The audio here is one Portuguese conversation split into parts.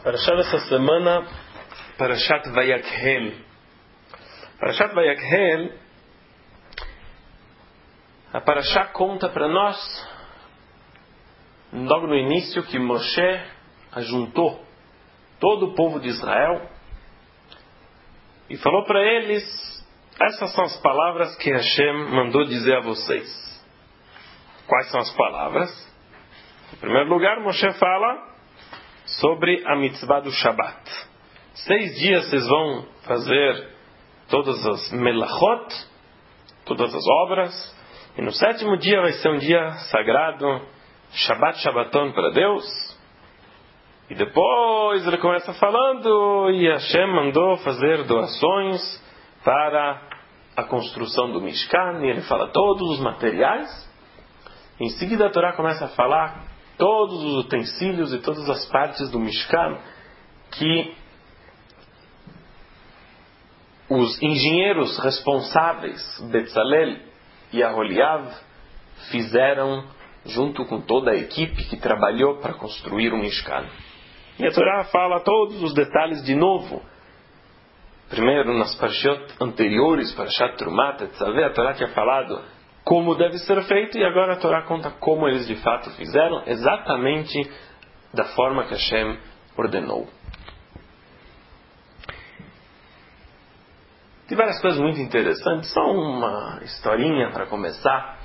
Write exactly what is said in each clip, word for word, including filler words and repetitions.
Parashat essa semana, Parashat Vayakhel. Parashat Vayakhel, a Parashat conta para nós, logo no início, que Moshe ajuntou todo o povo de Israel e falou para eles: essas são as palavras que Hashem mandou dizer a vocês. Quais são as palavras? Em primeiro lugar, Moshe fala sobre a mitzvah do Shabat. Seis dias vocês vão fazer todas as melachot, todas as obras, e no sétimo dia vai ser um dia sagrado, Shabat Shabbaton para Deus. E depois ele começa falando, e Hashem mandou fazer doações para a construção do Mishkan, e ele fala todos os materiais. Em seguida a Torá começa a falar todos os utensílios e todas as partes do Mishkan que os engenheiros responsáveis, Betzalel e Aholiav, fizeram junto com toda a equipe que trabalhou para construir o Mishkan. E a Torá fala todos os detalhes de novo. Primeiro, nas parashiot anteriores, Parashat Trumat, Tetzaveh, a Torá tinha falado como deve ser feito, e agora a Torá conta como eles de fato fizeram, exatamente da forma que Hashem ordenou. Tem várias coisas muito interessantes, só uma historinha para começar.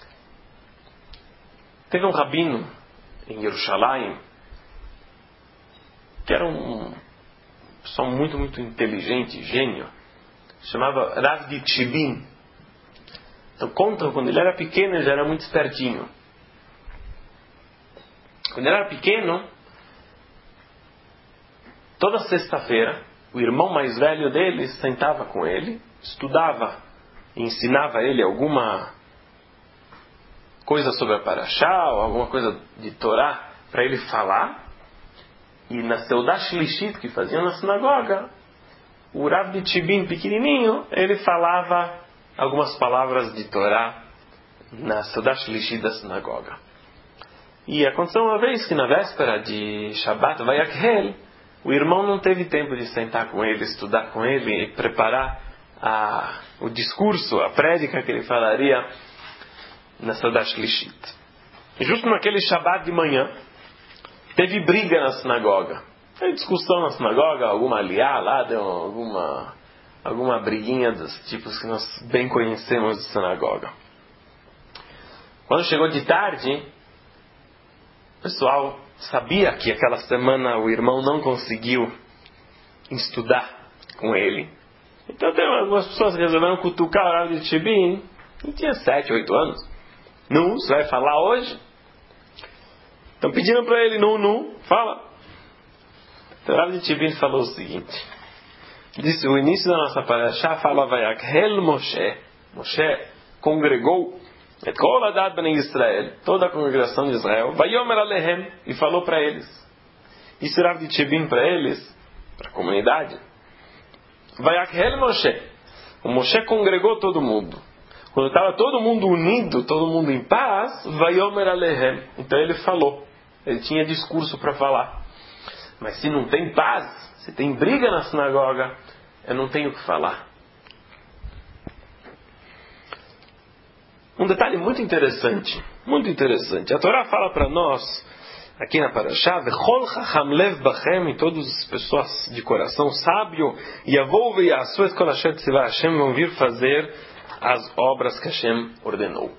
Teve um rabino em Jerusalém que era um pessoa muito, muito inteligente, gênio, chamava Rav de Tshibin. Então contam, quando ele era pequeno, ele já era muito espertinho. Quando ele era pequeno, toda sexta-feira, o irmão mais velho dele sentava com ele, estudava e ensinava ele alguma coisa sobre a Parashá, ou alguma coisa de Torá, para ele falar. E na Seudah Shlishit, que faziam na sinagoga, o Rav de Tshibin, pequenininho, ele falava algumas palavras de Torá na Seudah Shlishit da sinagoga. E aconteceu uma vez que na véspera de Shabbat Vayakhel, o irmão não teve tempo de sentar com ele, estudar com ele e preparar a, o discurso, a prédica que ele falaria na Seudah Shlishit. E justo naquele Shabbat de manhã, teve briga na sinagoga. Teve discussão na sinagoga, alguma aliá lá, deu alguma... alguma briguinha dos tipos que nós bem conhecemos de sinagoga. Quando chegou de tarde, o pessoal sabia que aquela semana o irmão não conseguiu estudar com ele. Então tem algumas pessoas que resolveram cutucar o Rav de Tshibin. Ele tinha sete, oito anos. Nu, você vai falar hoje? Então pediram para ele, nu, nu, fala. Então o Rav de Tshibin falou o seguinte. Disse, o início da nossa parashá fala Vayakhel Moshe. Moshe congregou et kol adat bnei Israel, toda a congregação de Israel, Vayomer alehem, e falou para eles. Isso Rav de Tshibin para eles, para a comunidade. Vayakhel Moshe. O Moshe congregou todo mundo. Quando estava todo mundo unido, todo mundo em paz, Vayomer alehem. Então ele falou. Ele tinha discurso para falar. Mas se não tem paz, se tem briga na sinagoga, eu não tenho o que falar. Um detalhe muito interessante, muito interessante. A Torá fala para nós, aqui na Parashá, Vechol chacham lev bachem, e todas as pessoas de coração sábio, Yavou ve'yasu et kol asher tzivah Hashem, vão vir fazer as obras que Hashem ordenou.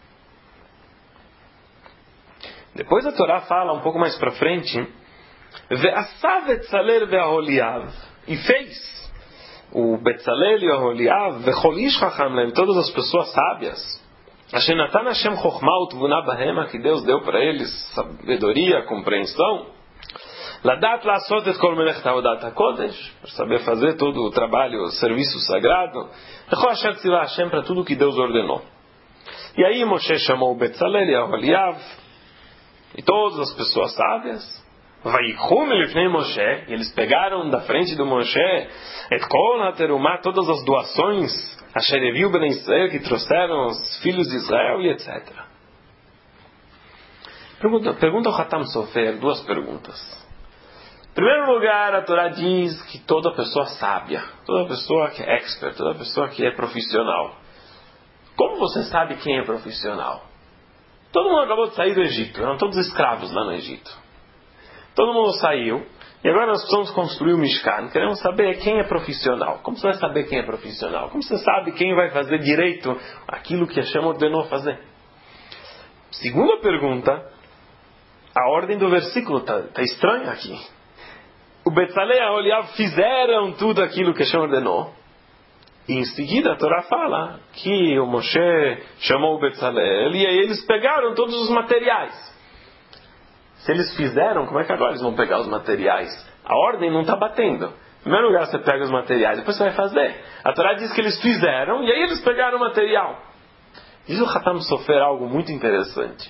Depois a Torá fala um pouco mais para frente, Ve'asav Betzalel ve'Aholiav, e fez o Betzalel e o Aholiav, Vechol ish chacham lev, todas as pessoas sábias, Asher natan Hashem chokhmah utvunah bahem, que Deus deu para eles sabedoria, compreensão, Ladat la'asot et kol melech avodat hakodesh, para saber fazer todo o trabalho, o serviço sagrado, Vechol asher tzivah Hashem, para tudo que Deus ordenou. E aí Moshe chamou o Betzalel e Aholiav e todas as pessoas sábias, Vayikhu milifnei Moshe, e eles pegaram da frente do Moshe et kol haterumah, todas as doações Asher Yaviu bnei Israel, que trouxeram os filhos de Israel, e etcétera. Pergunta, pergunta ao Hatam Sofer duas perguntas. Em primeiro lugar, a Torá diz que toda pessoa sábia, toda pessoa que é expert, toda pessoa que é profissional. Como você sabe quem é profissional? Todo mundo acabou de sair do Egito, eram todos escravos lá no Egito. Todo mundo saiu, e agora nós precisamos construir o Mishkan. Queremos saber quem é profissional. Como você vai saber quem é profissional? Como você sabe quem vai fazer direito aquilo que Hashem ordenou fazer? Segunda pergunta, a ordem do versículo está tá estranha aqui. O Betzalel e a Oliav fizeram tudo aquilo que Hashem ordenou. E em seguida a Torá fala que o Moshe chamou o Betzalel e aí eles pegaram todos os materiais. Se eles fizeram, como é que agora eles vão pegar os materiais? A ordem não está batendo. Em primeiro lugar você pega os materiais, depois você vai fazer. A Torá diz que eles fizeram e aí eles pegaram o material. Diz o Hatam Sofer algo muito interessante.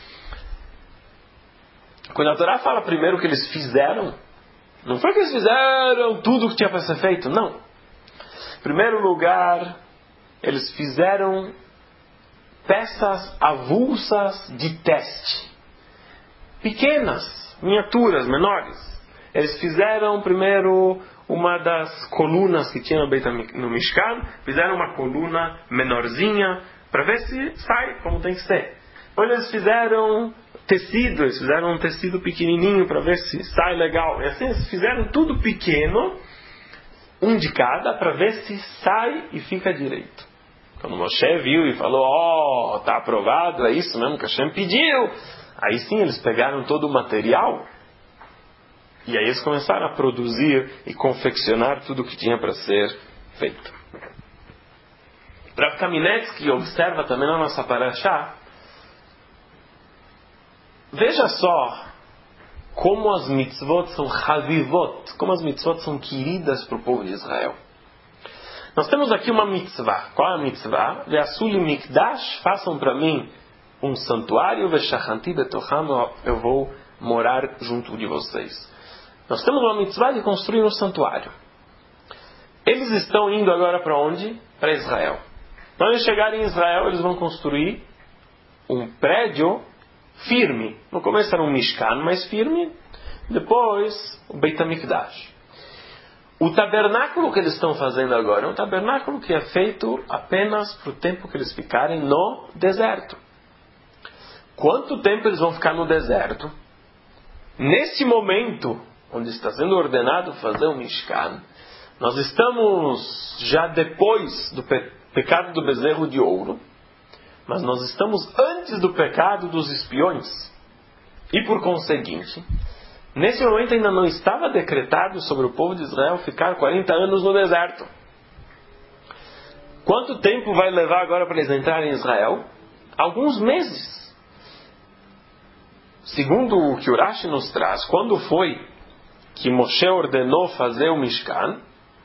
Quando a Torá fala primeiro que eles fizeram, não foi que eles fizeram tudo o que tinha para ser feito, não. Em primeiro lugar, eles fizeram peças avulsas de teste. Pequenas, miniaturas, menores. Eles fizeram primeiro uma das colunas que tinha no, Beit, no Mishkan, fizeram uma coluna menorzinha para ver se sai como tem que ser. Depois eles fizeram tecido, eles fizeram um tecido pequenininho para ver se sai legal. E assim eles fizeram tudo pequeno, um de cada, para ver se sai e fica direito. Quando Moshe viu e falou, ó, oh, está aprovado, é isso mesmo que Hashem pediu. Aí sim eles pegaram todo o material e aí eles começaram a produzir e confeccionar tudo o que tinha para ser feito. Rav Kamenetsky observa também na nossa parashá, veja só como as mitzvot são chavivot, como as mitzvot são queridas para o povo de Israel. Nós temos aqui uma mitzvah. Qual é a mitzvah? Ve'asuli mikdash, façam para mim um santuário, ve'shachanti betocham, eu vou morar junto de vocês. Nós temos uma mitzvah de construir um santuário. Eles estão indo agora para onde? Para Israel. Quando eles chegarem em Israel, eles vão construir um prédio firme. No começo era um Mishkan mais firme, depois o Beit HaMikdash. O tabernáculo que eles estão fazendo agora é um tabernáculo que é feito apenas para o tempo que eles ficarem no deserto. Quanto tempo eles vão ficar no deserto? Nesse momento, onde está sendo ordenado fazer o Mishkan, nós estamos já depois do pe- pecado do bezerro de ouro, mas nós estamos antes do pecado dos espiões. E por conseguinte, nesse momento ainda não estava decretado sobre o povo de Israel ficar quarenta anos no deserto. Quanto tempo vai levar agora para eles entrarem em Israel? Alguns meses. Segundo o que Urashi nos traz, quando foi que Moshe ordenou fazer o Mishkan?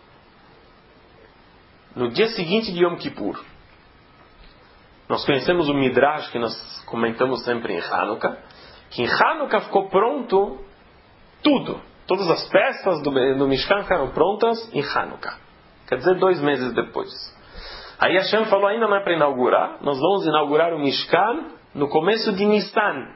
No dia seguinte de Yom Kippur. Nós conhecemos o Midrash que nós comentamos sempre em Hanukkah, que em Hanukkah ficou pronto tudo. Todas as peças do, do Mishkan ficaram prontas em Hanukkah. Quer dizer, dois meses depois. Aí Hashem falou, ainda não é para inaugurar, nós vamos inaugurar o Mishkan no começo de Nissan.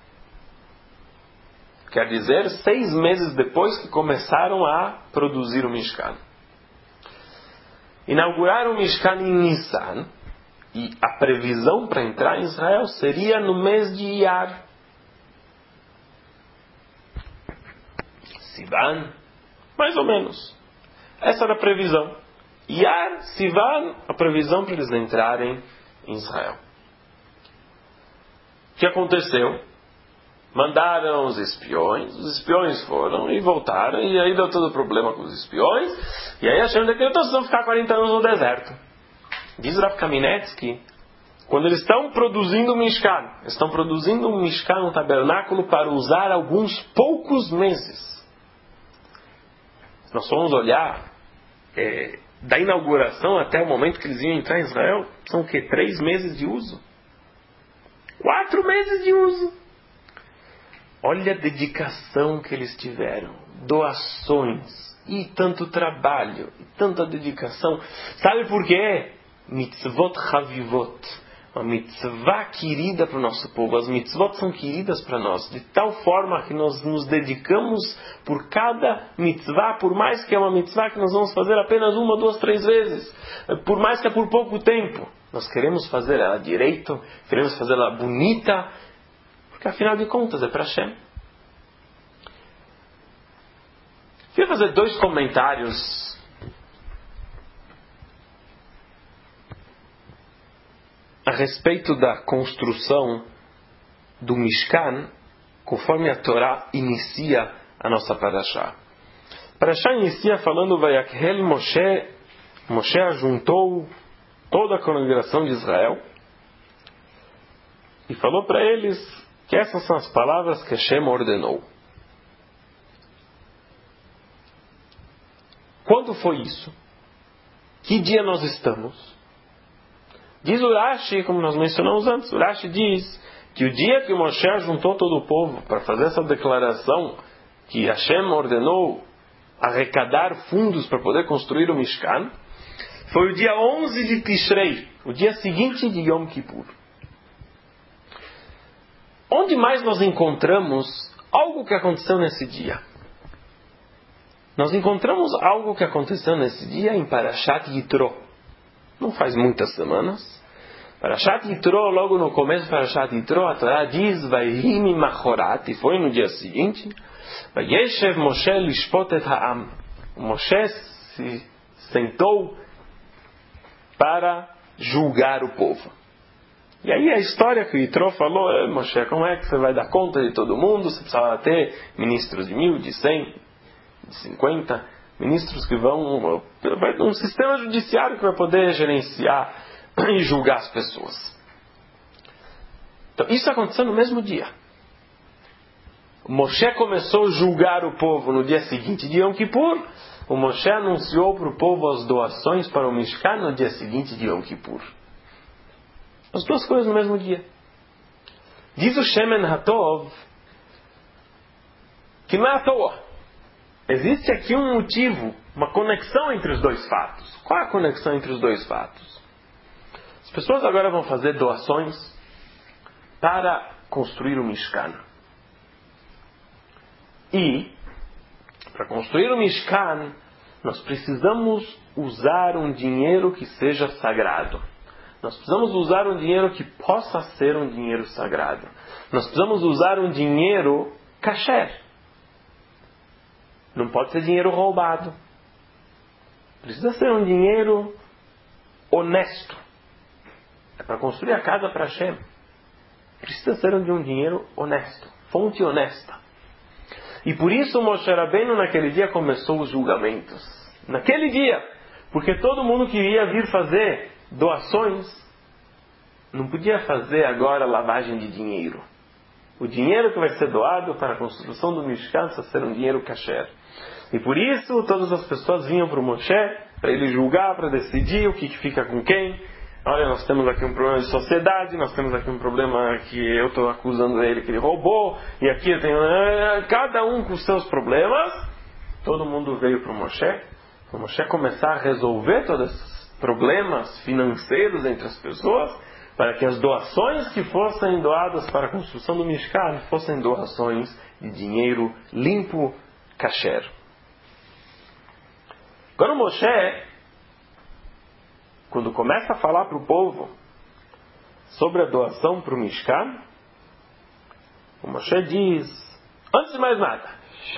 Quer dizer, seis meses depois que começaram a produzir o Mishkan. Inauguraram o Mishkan em Nissan, e a previsão para entrar em Israel seria no mês de Iyar. Sivan, mais ou menos. Essa era a previsão. Iyar, Sivan, a previsão para eles entrarem em Israel. O que aconteceu? Mandaram os espiões, os espiões foram e voltaram, e aí deu todo o problema com os espiões, e aí a Hashem decretou que vão ficar quarenta anos no deserto. Diz Rav Kamenetsky, quando eles estão produzindo um Mishkan, estão produzindo um Mishkan, um tabernáculo, para usar alguns poucos meses. Se nós formos olhar, é, da inauguração até o momento que eles iam entrar em Israel, são o quê? Três meses de uso? Quatro meses de uso. Olha a dedicação que eles tiveram, doações, e tanto trabalho, e tanta dedicação. Sabe por quê? Mitzvot Chavivot. uma mitzvah querida para o nosso povo. As mitzvot são queridas para nós, de tal forma que nós nos dedicamos por cada mitzvah, por mais que é uma mitzvah que nós vamos fazer apenas uma, duas, três vezes, por mais que é por pouco tempo, nós queremos fazer ela direito, queremos fazer ela bonita, porque afinal de contas é para Hashem. Queria fazer dois comentários a respeito da construção do Mishkan, conforme a Torá inicia a nossa parashá. A parashá inicia falando: Vayakhel Moshe, Moshe ajuntou toda a congregação de Israel e falou para eles que essas são as palavras que Hashem ordenou. Quando foi isso? Que dia nós estamos? Diz o Rashi, como nós mencionamos antes, o Rashi diz que o dia que o Moshe juntou todo o povo para fazer essa declaração que Hashem ordenou arrecadar fundos para poder construir o Mishkan, foi o dia onze de Tishrei, o dia seguinte de Yom Kippur. Onde mais nós encontramos algo que aconteceu nesse dia? Nós encontramos algo que aconteceu nesse dia em Parashat Yitro. Não faz muitas semanas. Parashat Yitro, logo no começo de Parashat Yitro, a Torá diz: Vayhi machorat, e foi no dia seguinte, Vayeshev Moshe lishpot et ha'am. Moshe se sentou para julgar o povo. E aí a história que o Yitro falou: Moshe, como é que você vai dar conta de todo mundo? Você precisava ter ministros de mil, de cem, de cinquenta, ministros que vão... um sistema judiciário que vai poder gerenciar e julgar as pessoas. Então, isso aconteceu no mesmo dia. O Moshe começou a julgar o povo no dia seguinte de Yom Kippur. O Moshe anunciou para o povo as doações para o Mishkan no dia seguinte de Yom Kippur. As duas coisas no mesmo dia. Diz o Shemen Hatov que não é à toa. Existe aqui um motivo, uma conexão entre os dois fatos. Qual é a conexão entre os dois fatos? As pessoas agora vão fazer doações para construir o Mishkan. E, para construir o Mishkan, nós precisamos usar um dinheiro que seja sagrado. Nós precisamos usar um dinheiro que possa ser um dinheiro sagrado. Nós precisamos usar um dinheiro kasher. Não pode ser dinheiro roubado. Precisa ser um dinheiro honesto. É para construir a casa para Hashem. Precisa ser de um dinheiro honesto. Fonte honesta. E por isso Moshe Rabbeinu naquele dia começou os julgamentos. Naquele dia. Porque todo mundo que ia vir fazer doações não podia fazer agora lavagem de dinheiro. O dinheiro que vai ser doado para a construção do Mishkan precisa ser um dinheiro kasher. E por isso todas as pessoas vinham para o Moshe, para ele julgar, para decidir o que, que fica com quem. Olha, nós temos aqui um problema de sociedade, nós temos aqui um problema que eu estou acusando ele que ele roubou, e aqui eu tenho... Cada um com os seus problemas. Todo mundo veio para o Moshe, para o Moshe começar a resolver todos esses problemas financeiros entre as pessoas, para que as doações que fossem doadas para a construção do Mishkan fossem doações de dinheiro limpo, kasher. Agora o Moshe, quando começa a falar para o povo sobre a doação para o Mishkan, o Moshe diz, antes de mais nada,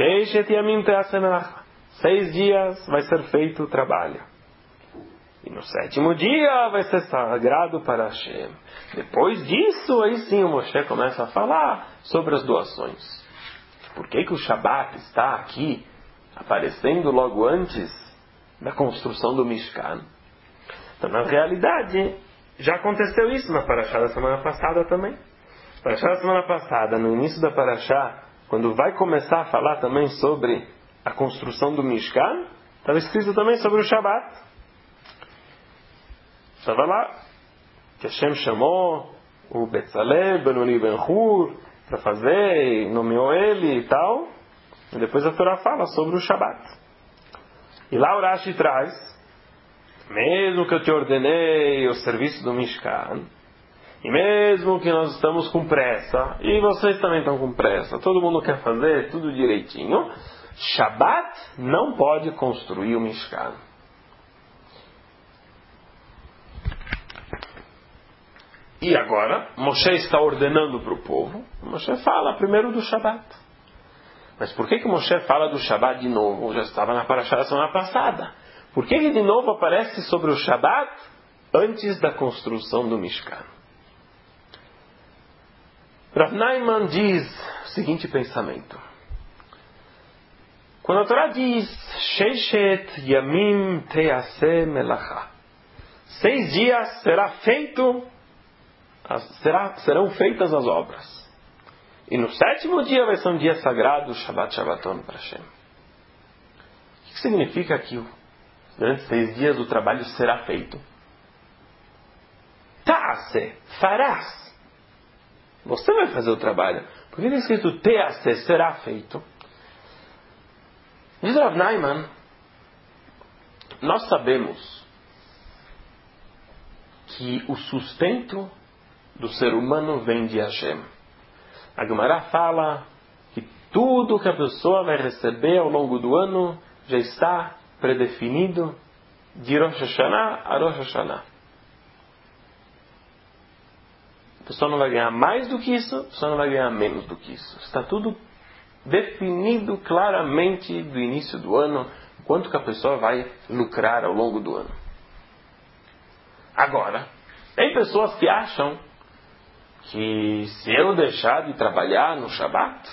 seis dias vai ser feito o trabalho. E no sétimo dia vai ser sagrado para Hashem. Depois disso, aí sim o Moshe começa a falar sobre as doações. Por que que o Shabat está aqui, aparecendo logo antes da construção do Mishkan? Então, na realidade, já aconteceu isso na Parashá da semana passada também. Parashá da semana passada, no início da Parashá, quando vai começar a falar também sobre a construção do Mishkan, estava escrito também sobre o Shabat. Estava lá que Hashem chamou o Betzalel, Benoni Ben Hur para fazer, e nomeou ele e tal. E depois a Torá fala sobre o Shabat. E lá o Rashi traz, mesmo que eu te ordenei o serviço do Mishkan, E mesmo que nós estamos com pressa, e vocês também estão com pressa, todo mundo quer fazer tudo direitinho, Shabat não pode construir o Mishkan. E agora, Moshe está ordenando para o povo. Moshe fala primeiro do Shabat. Mas por que que Moshe fala do Shabat de novo? Já estava na Parashá da semana passada. Por que que de novo aparece sobre o Shabat antes da construção do Mishkan? Rav Naiman diz o seguinte pensamento. Quando a Torá diz Sheishet Yamim Teaseh Melacha, seis dias será feito, será, serão feitas as obras. E no sétimo dia vai ser um dia sagrado, Shabbat Shabbaton para Hashem. O que significa que durante seis dias o trabalho será feito? Ta'aseh, farás. Você vai fazer o trabalho. Por que está escrito Teaseh, será feito? Diz Rav Naiman, nós sabemos que o sustento do ser humano vem de Hashem. A Gemara fala que tudo que a pessoa vai receber ao longo do ano já está predefinido de Rosh Hashanah a Rosh Hashanah. A pessoa não vai ganhar mais do que isso, a pessoa não vai ganhar menos do que isso. Está tudo definido claramente do início do ano, quanto que a pessoa vai lucrar ao longo do ano. Agora, tem pessoas que acham que se eu deixar de trabalhar no Shabat,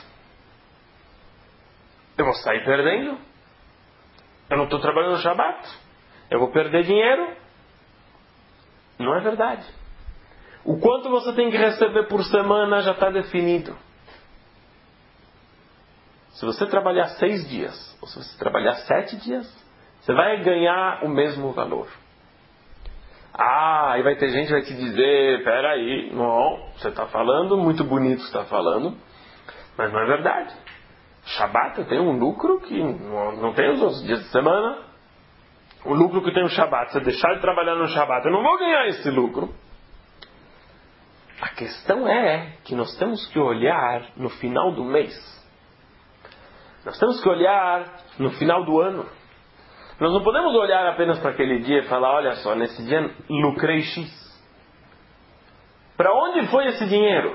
eu vou sair perdendo. Eu não estou trabalhando no Shabat. Eu vou perder dinheiro. Não é verdade. O quanto você tem que receber por semana já está definido. Se você trabalhar seis dias, ou se você trabalhar sete dias, você vai ganhar o mesmo valor. Ah, aí vai ter gente que vai te dizer, peraí, não, você está falando, muito bonito você está falando, mas não é verdade. Shabat tem um lucro que não, não tem os outros dias de semana. O lucro que tem o Shabat, se eu deixar de trabalhar no Shabat, eu não vou ganhar esse lucro. A questão é que nós temos que olhar no final do mês. Nós temos que olhar no final do ano. Nós não podemos olhar apenas para aquele dia e falar, olha só, nesse dia lucrei X. Para onde foi esse dinheiro?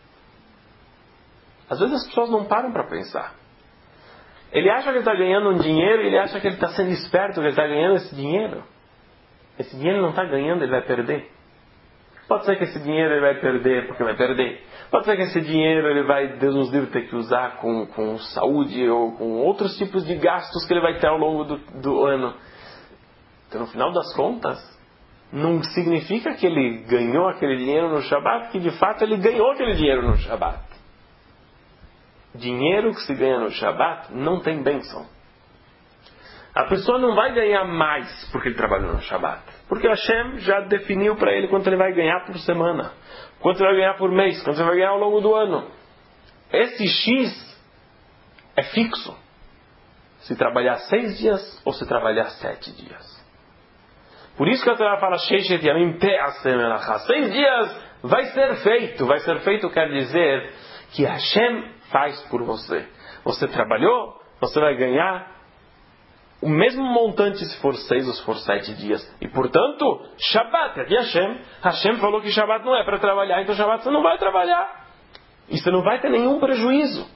Às vezes as pessoas não param para pensar. Ele acha que ele está ganhando um dinheiro e ele acha que ele está sendo esperto, que ele está ganhando esse dinheiro. Esse dinheiro não está ganhando, ele vai perder. Pode ser que esse dinheiro ele vai perder porque vai perder. Pode ser que esse dinheiro ele vai, Deus nos livre, ter que usar com, com saúde ou com outros tipos de gastos que ele vai ter ao longo do, do ano. Então, no final das contas, não significa que ele ganhou aquele dinheiro no Shabat, que de fato ele ganhou aquele dinheiro no Shabat. Dinheiro que se ganha no Shabat não tem bênção. A pessoa não vai ganhar mais porque ele trabalhou no Shabat. Porque Hashem já definiu para ele quanto ele vai ganhar por semana. Quanto ele vai ganhar por mês. Quanto ele vai ganhar ao longo do ano. Esse X é fixo. Se trabalhar seis dias ou se trabalhar sete dias. Por isso que a Torá fala Sheishet Yamim Te'aseh Melacha. Seis dias vai ser feito. Vai ser feito quer dizer que Hashem faz por você. Você trabalhou, você vai ganhar o mesmo montante se for seis ou se for sete dias. E portanto, Shabbat é de Hashem. Hashem falou que Shabbat não é para trabalhar, então Shabbat você não vai trabalhar. E você não vai ter nenhum prejuízo.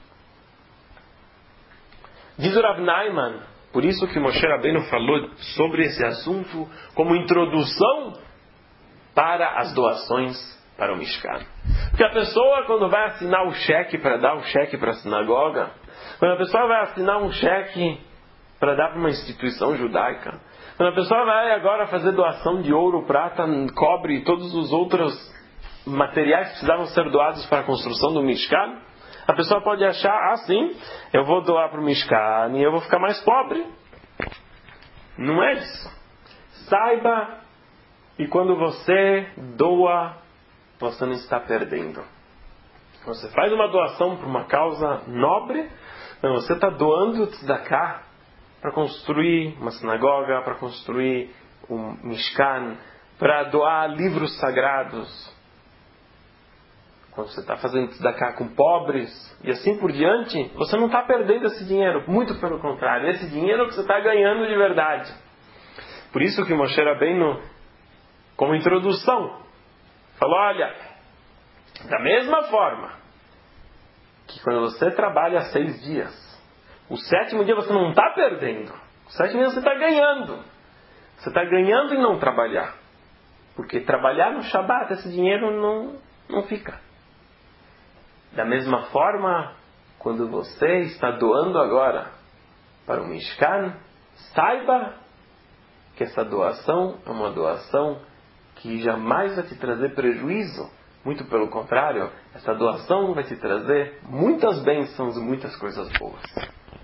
Diz o Rav Naiman, por isso que Moshe Rabbeinu falou sobre esse assunto como introdução para as doações para o Mishkan. Porque a pessoa, quando vai assinar o cheque para dar o cheque para a sinagoga, quando a pessoa vai assinar um cheque para dar para uma instituição judaica, quando a pessoa vai agora fazer doação de ouro, prata, cobre e todos os outros materiais que precisavam ser doados para a construção do Mishkan, a pessoa pode achar, ah sim, eu vou doar para o Mishkan e eu vou ficar mais pobre. Não é isso. Saiba que quando você doa, você não está perdendo. Você faz uma doação para uma causa nobre, então você está doando tzedakah para construir uma sinagoga, para construir um Mishkan, para doar livros sagrados. quando você está fazendo tzedakah com pobres, e assim por diante, você não está perdendo esse dinheiro. Muito pelo contrário, esse dinheiro que você está ganhando de verdade. Por isso que Moshe Rabbeinu, como introdução, falou, olha, da mesma forma que quando você trabalha seis dias, o sétimo dia você não está perdendo. O sétimo dia você está ganhando. Você está ganhando em não trabalhar. Porque trabalhar no Shabat, esse dinheiro não, não fica. Da mesma forma, quando você está doando agora para o Mishkan, saiba que essa doação é uma doação que jamais vai te trazer prejuízo. Muito pelo contrário, essa doação vai te trazer muitas bênçãos e muitas coisas boas.